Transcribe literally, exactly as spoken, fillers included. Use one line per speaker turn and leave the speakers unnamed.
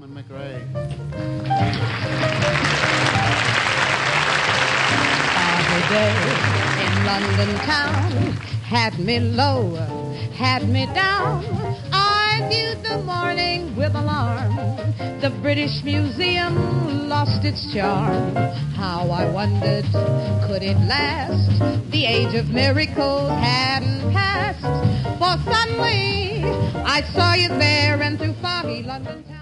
Norman McRae.
Every day in London town had me low, had me down. I viewed the morning with alarm. The British Museum lost its charm. How I wondered, could it last? The age of miracles hadn't passed. For suddenly I saw you there, and through foggy London town